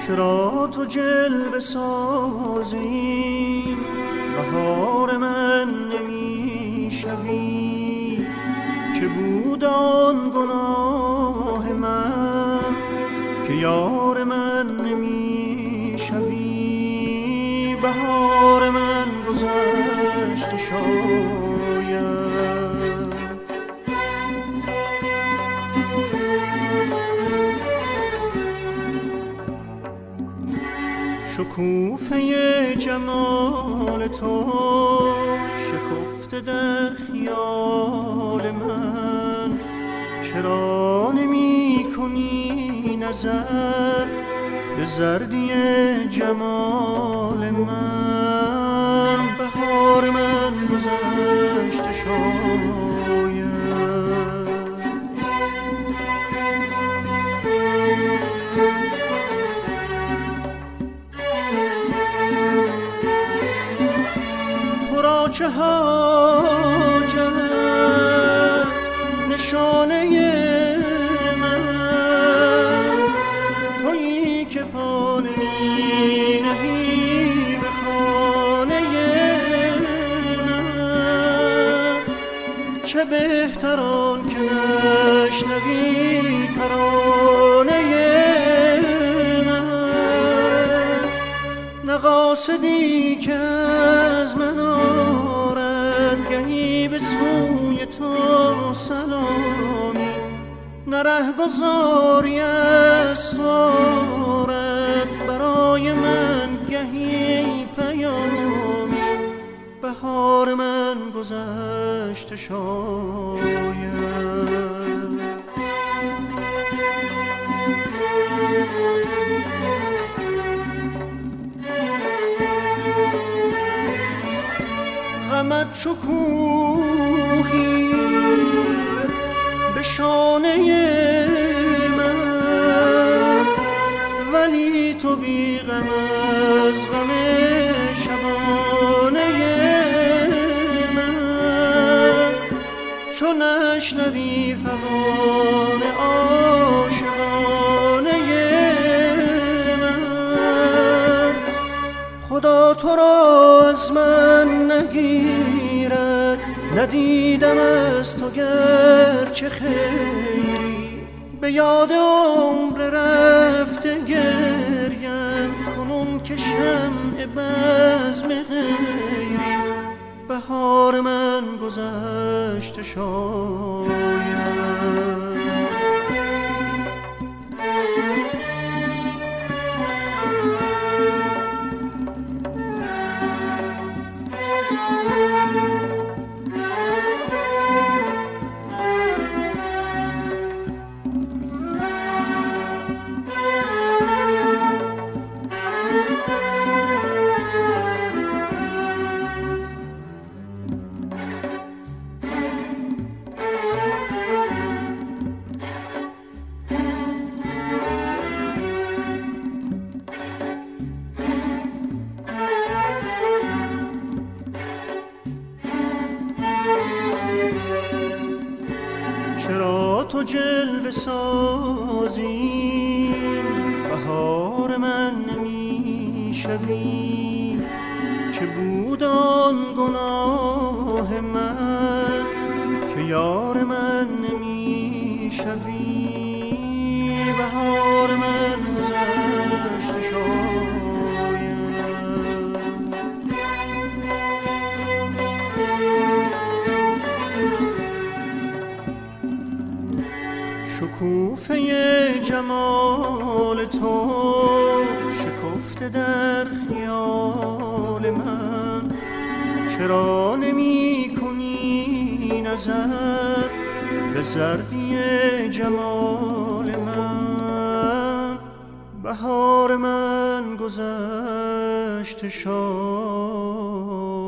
چرا تو جلوه سازی بهار من نمی شوی؟ که بود آن گناه من که یار من نمی شوی؟ بهار من گذشته شاید، شکوفه جمال تو شکفته در خیال من. چرا نمی کنی نظر به زردی جمال من؟ بهار من گذشته شاید، ترا چه حاجت نشانه من؟ تویی که پا نمی نهی به خانه من. چه بهتر آن که نشنوی ترانه من، نه قاصدی که از من آرد گهی به سوی تو سلامی، نه رهگذاری از تو آرد برای من گهی پیامی. بهار من گذشته شاید، غمت چو کوهی به شانه من، ولی تو بی غم از غم شبانه من. چو نشنوی فغان عاشقانه من، خدا تو را از من نگیرد. ندیدم از تو گرچه خیری، به یاد عمر رفته گریم کنون که شمع بزم غیری. بهار من گذشته شاید، چرا تو جلوه سازی بهار من نمی شوی؟ که بود آن گناه من که یار من نمی شوی؟ بهار من گذشته شاید، شکوفه جمال تو شکفته در خیال من. چرا نمی کنی نظر به زردی جمال من؟ بهار من گذشته شاید.